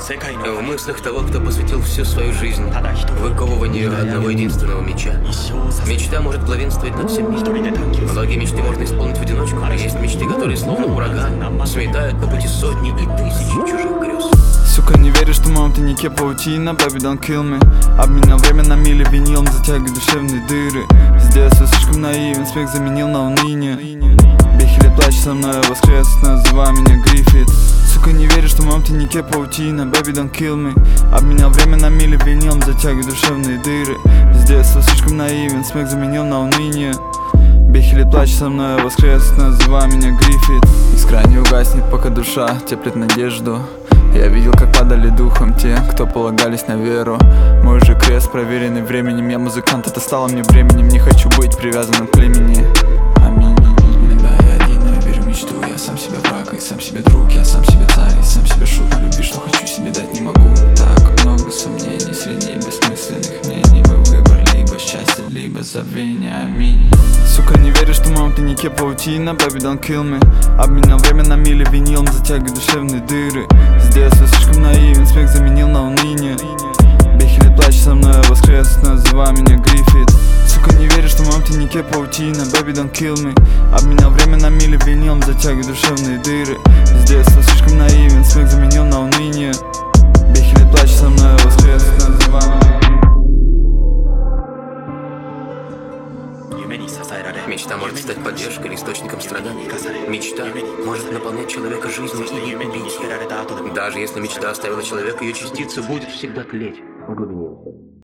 В мыслях того, кто посвятил всю свою жизнь выковыванию одного единственного меча. Мечта может главенствовать над всем миром. Многие мечты можно исполнить в одиночку, а есть мечты, которые словно ураган сметают по пути сотни и тысячи чужих грез. Сука, не веришь, что моем тайнике паутина, baby, don't kill me. Обменял время на мили, винилом затягивает душевные дыры. Здесь я слишком наивен, смех заменил на уныние. Бехили плачь со мной, я воскрес, называй меня Гриффит. Сука, не веришь, что в моем тайнике паутина, baby, don't kill me. Обменял время на мили, винилом затягивает душевные дыры. Здесь я слишком наивен, смех заменил на уныние. Бехили плачь со мной, я воскрес, называй меня Гриффит. Искра не угаснет, пока душа теплит надежду. Я видел, как падали духом те, кто полагались на веру. Мой же крест, проверенный временем. Я музыкант, это стало мне бременем. Не хочу быть привязан к племени. Аминь. Иногда я один, но я верю в мечту. Я сам себе враг и сам себе друг. Я сам себе царь и сам себе шут. Любви, что хочу себе дать, не могу. Так много сомнений среди бессмысленных мнений. Мы выбор либо счастье, либо забвение. Аминь. Сука, не веришь, что в моем тайнике паутина, baby, don't kill me. Обменял время на мили, винилом затягивает душевные дыры. Здесь я слишком наивен, смех заменил на уныние. Бехили плачь со мной, я воскрес, называй меня Гриффит. Сука, не веришь, что в моем тайнике паутина, baby, don't kill me. Обменял время на мили, винилом затягивает душевные дыры. Здесь я слишком наивен, смех заменил на уныние. Бехили плачь со мной, я воскрес, называй меня Гриффит. Мечта может стать поддержкой или источником страданий. Мечта может наполнять человека жизнью или убить его. Даже если мечта оставила человека, ее частица будет всегда тлеть в глубине.